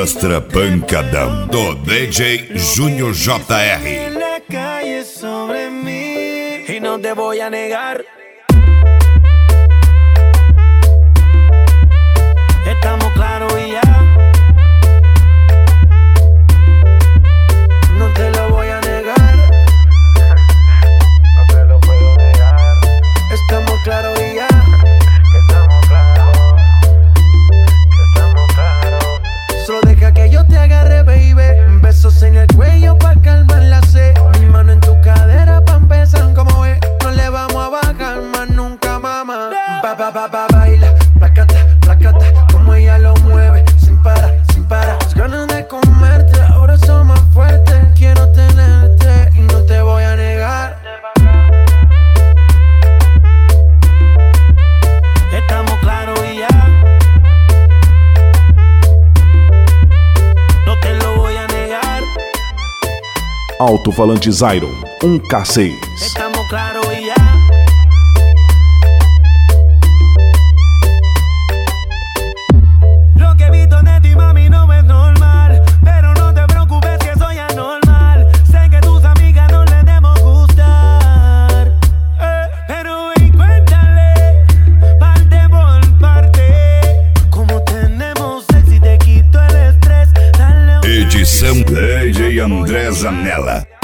Mostra pancadão do DJ Júnior JR. En la calle sobre mí y no te voy a negar. Estamos claros y ya. No te lo voy a negar. No te lo puedo negar. Estamos claros y ya. Estamos claros. Estamos claros. Solo deja que yo te agarre, baby. Besos en el cuello pa' calmar la sed. Mi mano en tu cadera pa' empezar, como ves. No le vamos a bajar más nunca, mamá. Baila, placata, placata. Como ella lo mueve, sin parar, sin parar. Las ganas de comerte, ahora son más fuertes. Quiero tenerte y no te voy a negar. Estamos claros y ya. No te lo voy a negar. Alto-falante Zyron, 1K6. Estamos claros y ya. Lo que he visto de ti, mami, no es normal. Pero no te preocupes que soy anormal. Sé que tus amigas no les debemos gustar. Pero ven, cuéntale, parte por parte. Como tenemos sexy, te quito el estrés. Dale Edição DJ André Zanella.